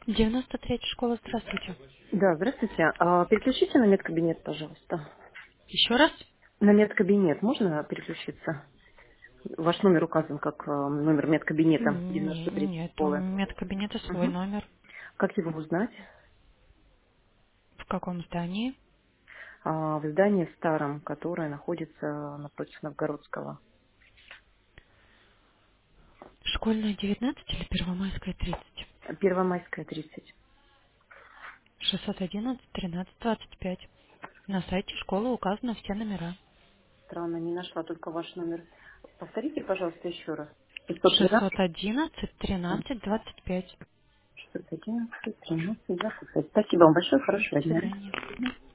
93-я школа, здравствуйте. Да, здравствуйте. Переключите на медкабинет, пожалуйста. Еще раз? На медкабинет можно переключиться? Ваш номер указан как номер медкабинета 93 Нет, у школы. медкабинета свой Мгм. номер. Как его узнать? В каком здании? В здании старом, которое находится напротив Новгородского. Школьная 19 или Первомайская 30? Первомайская, 30. 611 13 25. На сайте школы указаны все номера. Странно, не нашла только ваш номер. Повторите, пожалуйста, еще раз. 512 611 13 25. 611 13 25. Спасибо вам большое, До хорошего дня. свидания.